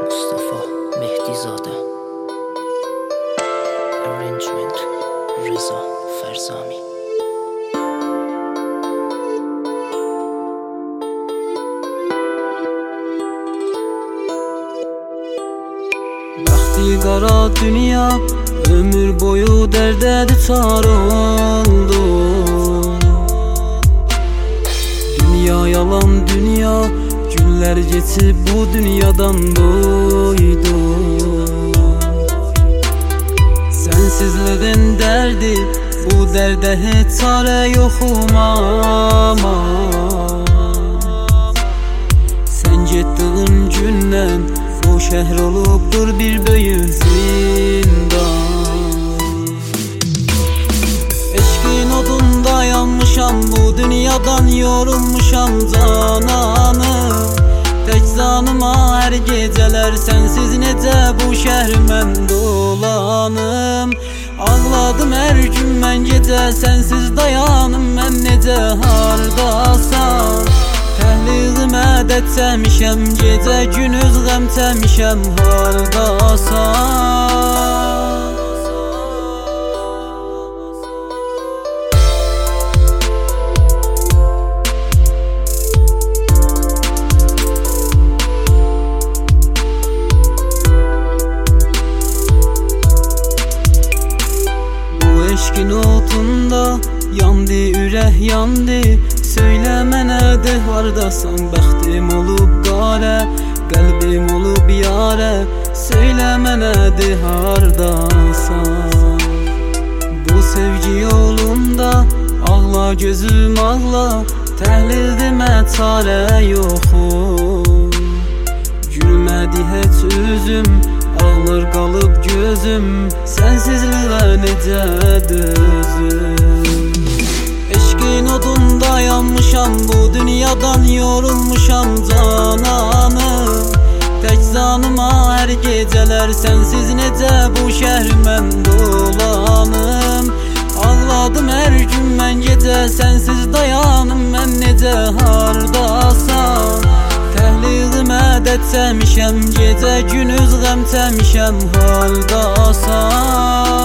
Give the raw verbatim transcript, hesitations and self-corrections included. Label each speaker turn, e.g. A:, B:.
A: Mustafa Mehdizadə. Arrangement Rıza Ferzami.
B: Bəxti qara dünya ömür boyu dərdə düçar oldu. Dünya yalan dünya, günlər geçib bu dünyadan doydu. Sensizliğin dərdi, bu dərdə heç çarə yoxum ama. Sən getdiğin gündən bu şəhər olubdur bir böyük zindan. Eşqin odunda yanmışam, bu dünyadan yorulmuşam cananım. Tək canıma hər gecələr sənsiz necə bu şəhər mən dolanım. Ağladım hər gün mən gecə sənsiz dayanım, mən necə hardasan. Təhliğimə dət çəmişəm, gecə günüz qəm çəmişəm, hardasan. Eşqin otunda yandı, ürək yandı. Söylə mənə de hardasan, bəxtim olub qarə, qəlbim olub yarə. Söylə mənə de hardasan. Bu sevgi yolunda ağla gözüm ağla, təhlildimə çarə yoxum. Gülmədi heç üzüm, ağlar qalıb gözüm, sənsizliğə necə dözüm. Eşqin odunda yanmışam, bu dünyadan yorulmuşam cananım. Tək canıma hər gecələr sənsiz necə bu şəhər mən dolanım. Ağladım hər gün mən gecə sənsiz dayanım, mən necə hardasan. Təhliğimə dət çəmişəm, gecə günüz qəm çəmişəm, hardasan.